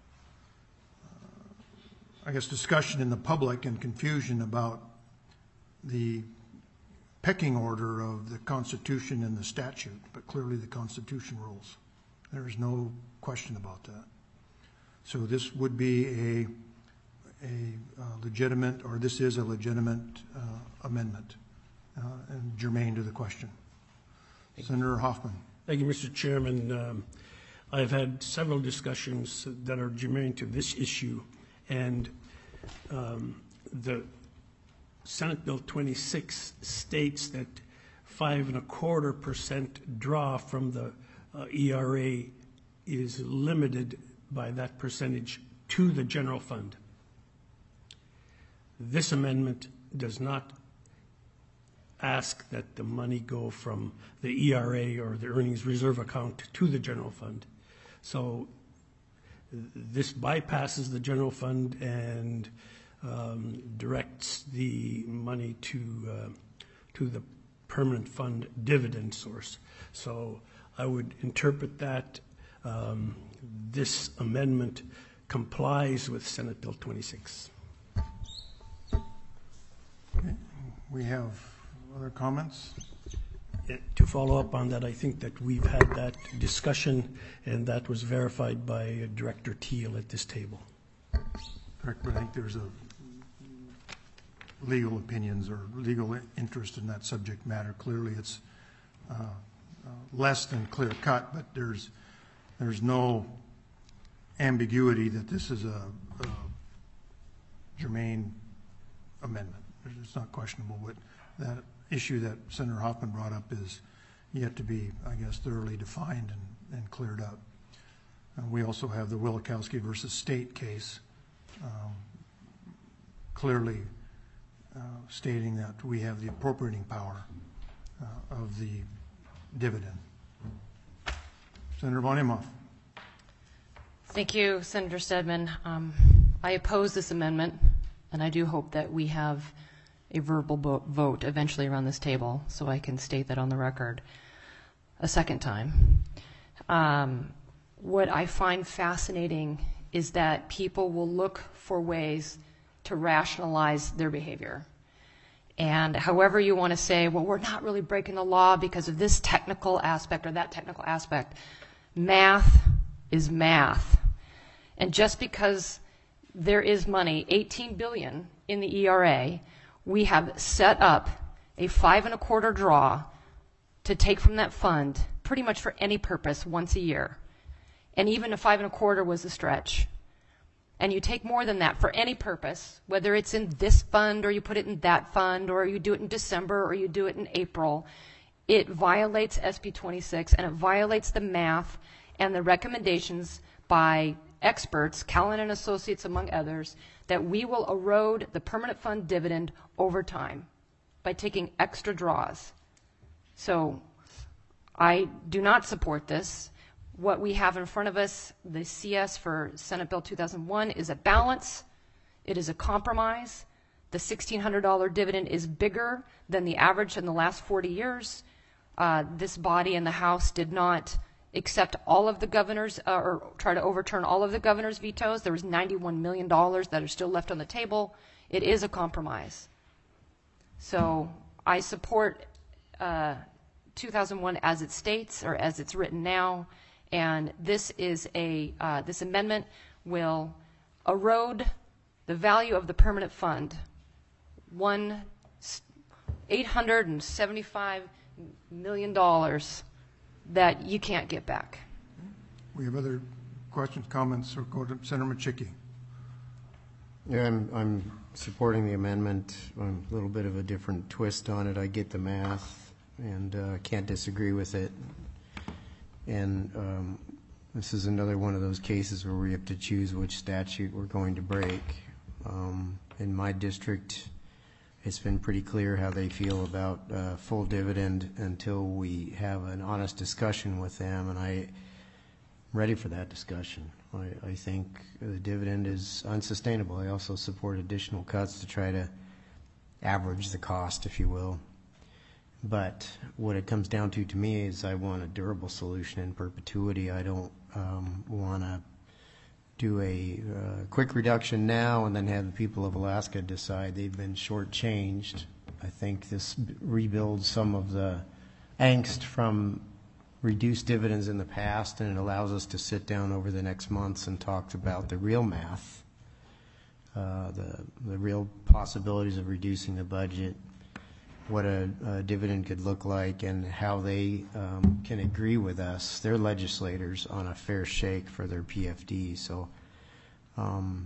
I guess, discussion in the public and confusion about the pecking order of the Constitution and the statute, but clearly the Constitution rules. There is no question about that. So this would be a, a uh, legitimate, or this is a legitimate uh, amendment uh, and germane to the question. Senator Hoffman. Thank you, Mister Chairman. Um, I've had several discussions that are germane to this issue, and um, the Senate Bill twenty-six states that five and a quarter percent draw from the uh, E R A is limited by that percentage to the general fund. This amendment does not ask that the money go from the E R A or the earnings reserve account to the general fund. So this bypasses the general fund and um, directs the money to uh, to the permanent fund dividend source. So I would interpret that um, this amendment complies with Senate Bill twenty-six. Okay. We have other comments? To follow up on that, I think that we've had that discussion, and that was verified by Director Teal at this table. Correct, but I think there's a legal opinions or legal interest in that subject matter. Clearly, it's uh, uh, less than clear cut, but there's there's no ambiguity that this is a, a germane amendment. It's not questionable. What that issue that Senator Hoffman brought up is yet to be, I guess, thoroughly defined and, and cleared up. And we also have the Wielkowski versus State case, um, clearly uh, stating that we have the appropriating power uh, of the dividend. Senator Von Imhoff. Thank you, Senator Stedman. Um, I oppose this amendment, and I do hope that we have a verbal bo- vote eventually around this table, so I can state that on the record a second time. Um, what I find fascinating is that people will look for ways to rationalize their behavior. And however you want to say, well, we're not really breaking the law because of this technical aspect or that technical aspect, math is math. And just because there is money, eighteen billion dollars in the E R A, we have set up a five and a quarter draw to take from that fund pretty much for any purpose once a year. And even a five and a quarter was a stretch. And you take more than that for any purpose, whether it's in this fund or you put it in that fund or you do it in December or you do it in April, it violates S B twenty-six and it violates the math and the recommendations by experts, Callan and Associates among others, that we will erode the permanent fund dividend over time by taking extra draws. So I do not support this. What we have in front of us, the C S for Senate Bill two thousand one, is a balance. It is a compromise. The sixteen hundred dollars dividend is bigger than the average in the last forty years. Uh, this body in the House did not accept all of the governor's, uh, or try to overturn all of the governor's vetoes. There was ninety-one million dollars that are still left on the table. It is a compromise. So I support uh, two thousand one as it states, or as it's written now, and this is a, uh, this amendment will erode the value of the permanent fund, one eight hundred seventy-five million dollars that you can't get back. We have other questions, comments, or go to Senator Machicki. Yeah, I'm, I'm supporting the amendment. I'm a little bit of a different twist on it. I get the math and uh, can't disagree with it. And um, this is another one of those cases where we have to choose which statute we're going to break. Um, in my district, it's been pretty clear how they feel about uh, full dividend until we have an honest discussion with them, and I'm ready for that discussion. I, I think the dividend is unsustainable. I also support additional cuts to try to average the cost, if you will. But what it comes down to to me is I want a durable solution in perpetuity. I don't um, want to do a uh, quick reduction now and then have the people of Alaska decide they've been shortchanged. I think this b- rebuilds some of the angst from reduced dividends in the past, and it allows us to sit down over the next months and talk about the real math, uh, the, the real possibilities of reducing the budget, what a, a dividend could look like, and how they um, can agree with us, their legislators, on a fair shake for their P F D. So um,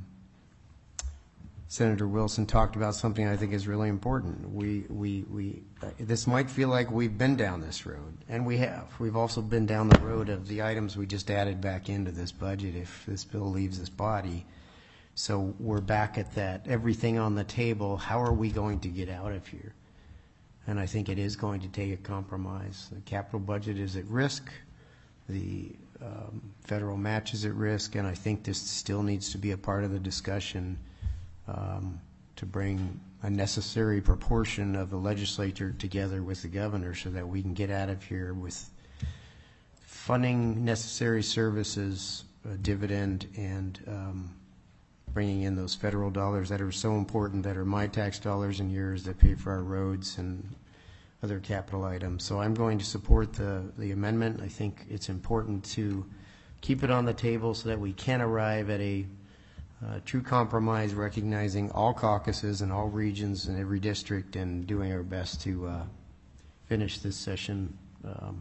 Senator Wilson talked about something I think is really important. We, we, we, uh, this might feel like we've been down this road, and we have. We've also been down the road of the items we just added back into this budget if this bill leaves this body. So we're back at that, everything on the table, how are we going to get out of here? And I think it is going to take a compromise. The capital budget is at risk. The um, federal match is at risk. And I think this still needs to be a part of the discussion um, to bring a necessary proportion of the legislature together with the governor so that we can get out of here with funding necessary services, a dividend, and um, bringing in those federal dollars that are so important, that are my tax dollars and yours, that pay for our roads and other capital items. So I'm going to support the, the amendment. I think it's important to keep it on the table so that we can arrive at a uh, true compromise, recognizing all caucuses and all regions in every district, and doing our best to uh, finish this session um,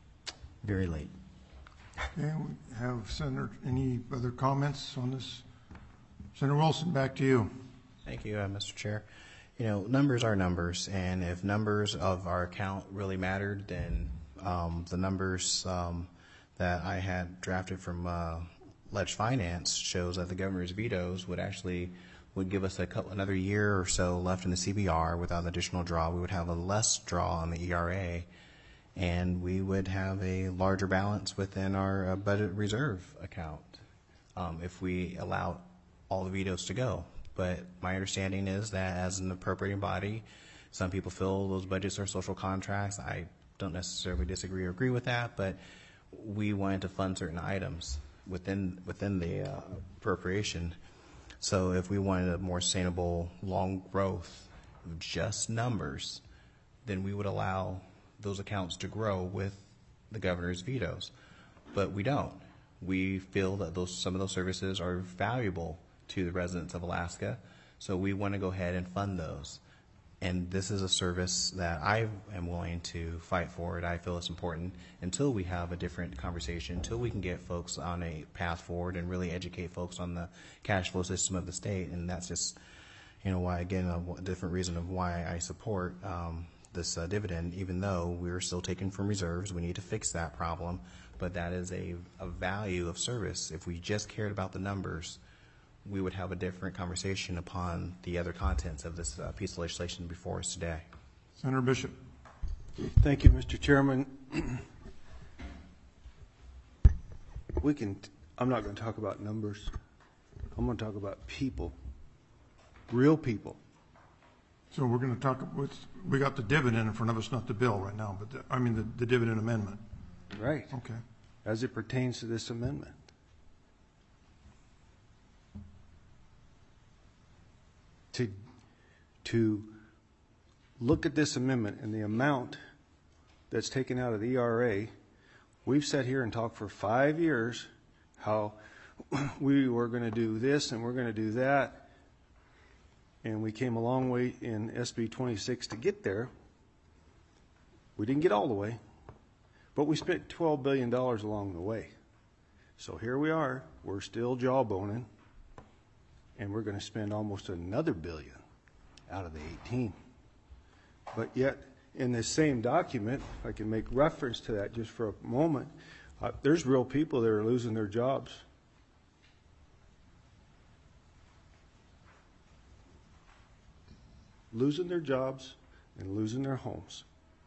very late. Okay, we have Senator, any other comments on this? Senator Wilson, back to you. Thank you, uh, Mister Chair. You know, numbers are numbers, and if numbers of our account really mattered, then um, the numbers um, that I had drafted from uh, Leg Finance shows that the governor's vetoes would actually would give us a couple, another year or so left in the C B R without additional draw. We would have a less draw on the E R A, and we would have a larger balance within our uh, budget reserve account um, if we allow all the vetoes to go. But my understanding is that as an appropriating body, some people feel those budgets are social contracts. I don't necessarily disagree or agree with that, but we wanted to fund certain items within within the uh, appropriation. So if we wanted a more sustainable long growth of just numbers, then we would allow those accounts to grow with the governor's vetoes. But we don't. We feel that those some of those services are valuable to the residents of Alaska, so we want to go ahead and fund those. And this is a service that I am willing to fight for it. I feel it's important until we have a different conversation, until we can get folks on a path forward and really educate folks on the cash flow system of the state. And that's just, you know, why, again, a different reason of why I support um, this uh, dividend, even though we're still taking from reserves. We need to fix that problem. but that is a, a value of service. If we just cared about the numbers, we would have a different conversation upon the other contents of this uh, piece of legislation before us today. Senator Bishop. Thank you, Mister Chairman. We can, I'm not going to talk about numbers. I'm going to talk about people, real people. So we're going to talk, with, we got the dividend in front of us, not the bill right now, but the, I mean the, the dividend amendment. Right. Okay. As it pertains to this amendment. To, to look at this amendment and the amount that's taken out of the E R A, we've sat here and talked for five years how we were going to do this and we're going to do that, and we came a long way in S B twenty-six to get there. We didn't get all the way, but we spent twelve billion dollars along the way. So here we are, we're still jawboning, and we're going to spend almost another billion out of the eighteen. But yet, in this same document, if I can make reference to that just for a moment, uh, there's real people that are losing their jobs. Losing their jobs and losing their homes.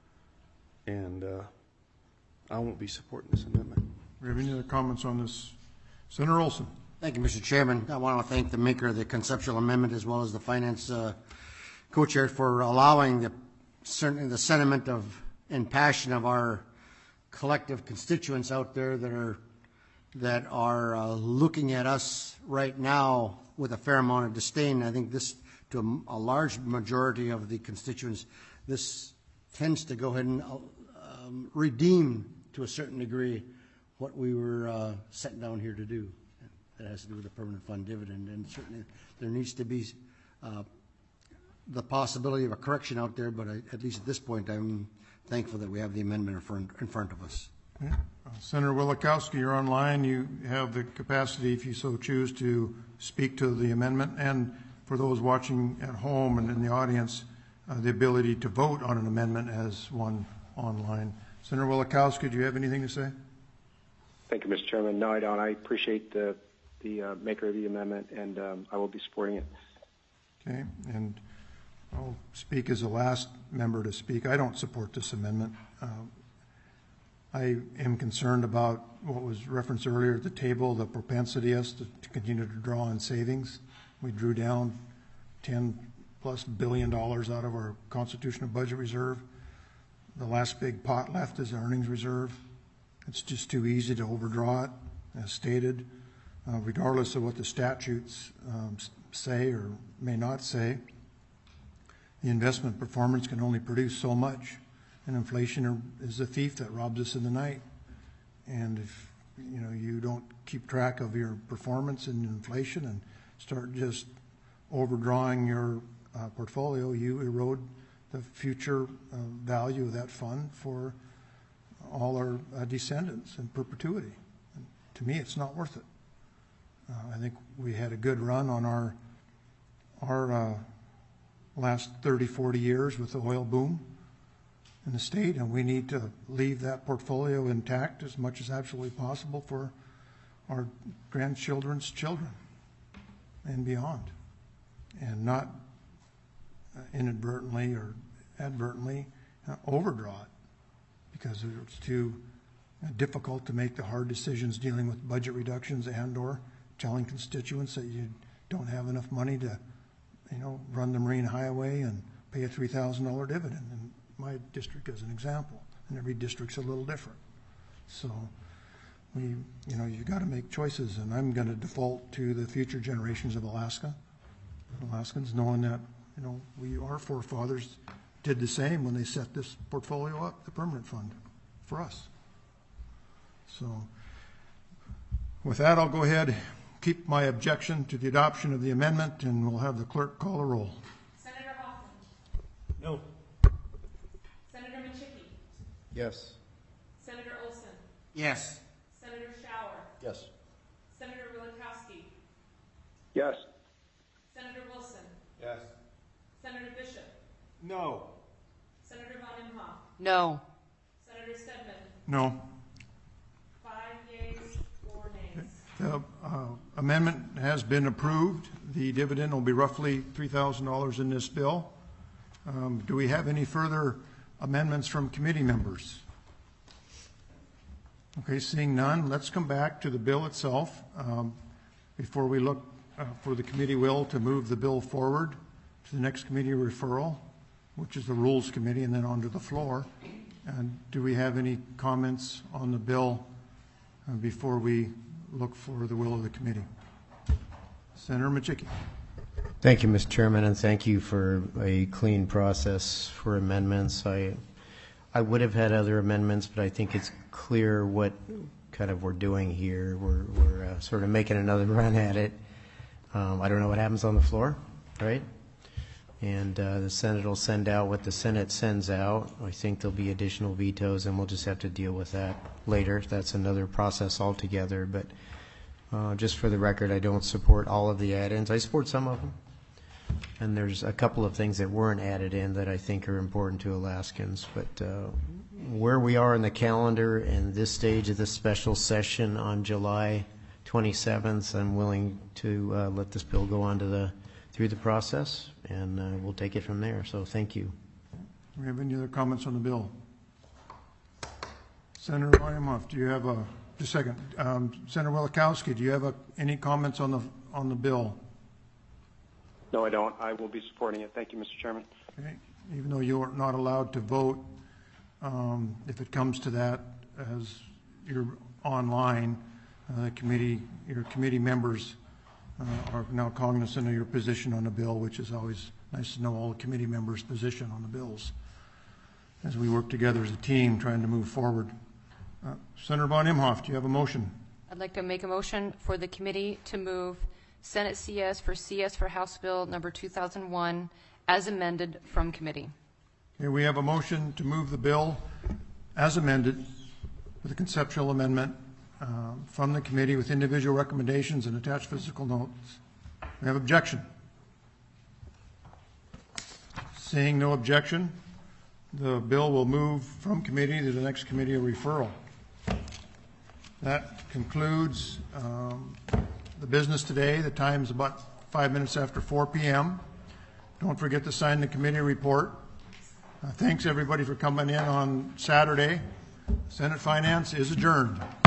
And uh, I won't be supporting this amendment. Do we have any other comments on this? Senator Olson. Thank you, Mister Chairman. I want to thank the maker of the conceptual amendment as well as the finance uh, co-chair for allowing the certainly the sentiment of and passion of our collective constituents out there that are that are uh, looking at us right now with a fair amount of disdain. I think this, to a, a large majority of the constituents, this tends to go ahead and uh, um, redeem to a certain degree what we were uh, sitting down here to do. That has to do with the permanent fund dividend, and certainly there needs to be uh, the possibility of a correction out there, but I, at least at this point, I'm thankful that we have the amendment in front, in front of us. Okay. Uh, Senator Wielechowski, you're online. You have the capacity, if you so choose, to speak to the amendment, and for those watching at home and in the audience, uh, the ability to vote on an amendment as one online. Senator Wielechowski, do you have anything to say? Thank you, Mister Chairman. No, I don't. I appreciate the, the uh, maker of the amendment, and um, I will be supporting it. Okay, and I'll speak as the last member to speak. I don't support this amendment. Uh, I am concerned about what was referenced earlier at the table, the propensity us to, to continue to draw on savings. We drew down ten plus billion dollars out of our constitutional budget reserve. The last big pot left is the earnings reserve. It's just too easy to overdraw it, as stated, uh, regardless of what the statutes um, say or may not say. The investment performance can only produce so much, and inflation is the thief that robs us in the night. And if you know you don't keep track of your performance and inflation and start just overdrawing your uh, portfolio, you erode the future uh, value of that fund for all our uh, descendants in perpetuity. And to me, it's not worth it. Uh, I think we had a good run on our our uh, last thirty, forty years with the oil boom in the state, and we need to leave that portfolio intact as much as absolutely possible for our grandchildren's children and beyond, and not uh, inadvertently or advertently uh, overdraw it, because it's too uh, difficult to make the hard decisions dealing with budget reductions and or telling constituents that you don't have enough money to, you know, run the Marine Highway and pay a three thousand dollar dividend in my district as an example. And every district's a little different. So we, you know, you've got to make choices, and I'm going to default to the future generations of Alaska, Alaskans, knowing that, you know, we, our forefathers did the same when they set this portfolio up, the permanent fund, for us. So with that, I'll go ahead, keep my objection to the adoption of the amendment, and we'll have the clerk call a roll. Senator Hoffman. No. Senator Machicky. Yes. Senator Olson. Yes. Senator Schauer. Yes. Senator Wielechowski. Yes. Senator Wilson. Yes. Senator Bishop. No. Senator Von Imhoff. No. Senator Stedman. No. Five The uh, amendment has been approved. The dividend will be roughly three thousand dollars in this bill. Um, Do we have any further amendments from committee members? Okay, seeing none, let's come back to the bill itself um, before we look uh, for the committee will to move the bill forward to the next committee referral, which is the Rules Committee, and then onto the floor. And do we have any comments on the bill uh, before we look for the will of the committee? Senator Machicki. Thank you, Mister Chairman, and thank you for a clean process for amendments. I, I would have had other amendments, but I think it's clear what kind of we're doing here. We're, we're uh, sort of making another run at it. Um, I don't know what happens on the floor, right? And uh, the Senate will send out what the Senate sends out. I think there'll be additional vetoes, and we'll just have to deal with that later. That's another process altogether. But uh, just for the record, I don't support all of the add-ins. I support some of them. And there's a couple of things that weren't added in that I think are important to Alaskans. But uh, where we are in the calendar and this stage of this special session on July twenty-seventh, I'm willing to uh, let this bill go on to the through the process, and uh, we'll take it from there. So thank you. Do we have any other comments on the bill? Senator Imhoff, do you have a, just a second, um, Senator Wielechowski, do you have a, any comments on the on the bill? No, I don't. I will be supporting it. Thank you, Mister Chairman. Okay. Even though you are not allowed to vote, um, if it comes to that, as you're online, uh, the committee, your committee members uh, are now cognizant of your position on the bill, which is always nice to know all the committee members' position on the bills as we work together as a team trying to move forward. Uh, Senator Von Imhoff, do you have a motion? I'd like to make a motion for the committee to move Senate C S for C S for House Bill number two thousand one as amended from committee. Okay, we have a motion to move the bill as amended with a conceptual amendment uh, from the committee with individual recommendations and attached physical notes. We have objection. Seeing no objection, the bill will move from committee to the next committee of referral. That concludes um, the business today. The time is about five minutes after four p m Don't forget to sign the committee report. Uh, thanks everybody for coming in on Saturday. Senate Finance is adjourned.